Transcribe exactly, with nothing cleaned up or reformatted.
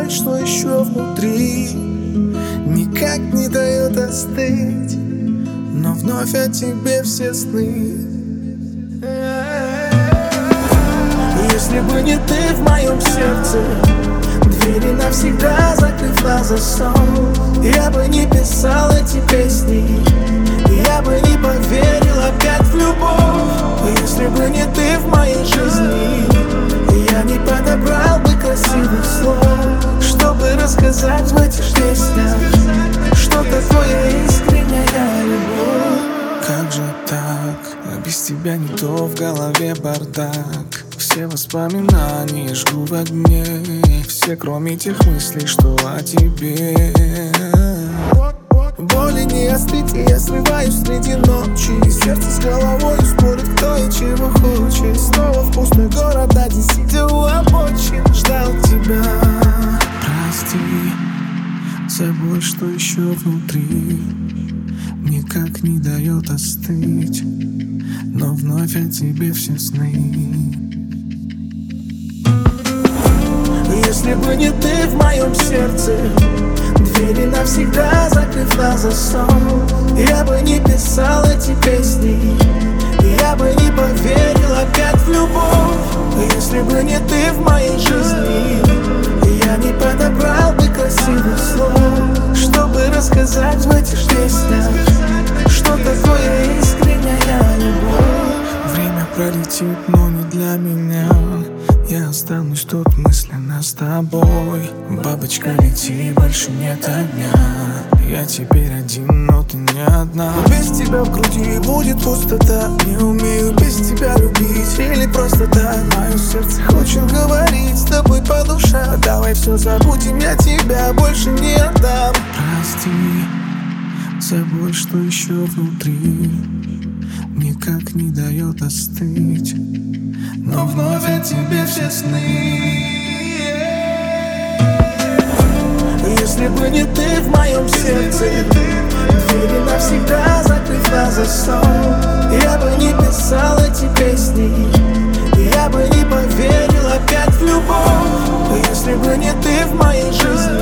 боль, что еще внутри, никак не дает остыть, но вновь о тебе все сны. Если бы не ты в моем сердце, двери навсегда закрыв на засов, я бы не писал эти песни, я бы не поверил опять в любовь. Если бы не ты в моей жизни, я не подобрал бы красивых слов, чтобы рассказать в этих песнях, что такое искренняя любовь. Как же так? А без тебя не то, в голове бардак. Все воспоминания жгу в огне, все кроме тех мыслей, что о тебе. Боли не остыть, и я срываюсь среди ночи, и сердце с головой спорит, кто и чего хочет. Снова в пустой город один, сидя у обочин, ждал тебя. Прости за боль, что еще внутри, никак не дает остыть, но вновь о тебе все сны. Если бы не ты в моем сердце, двери навсегда закрыв на засов, я бы не писал эти песни, я бы не поверил опять в любовь. Если бы не ты в моей жизни, я не подобрал бы красивых слов, чтобы рассказать в этих песнях, что такое искренняя любовь. Время пролетит, но не для меня. Я останусь тут мысленно с тобой. Бабочка, лети, больше нет огня. Я теперь один, но ты не одна. Без тебя в груди будет пустота. Не умею без тебя любить, или просто так. Мое сердце хочет говорить с тобой по душам. Давай все забудем, я тебя больше не отдам. Прости за боль, что еще внутри, никак не дает остыть, но вновь о тебе все сны. Если бы не ты в моем сердце, двери навсегда закрыв на засов, я бы не писал эти песни, я бы не поверил опять в любовь. Если бы не ты в моей жизни,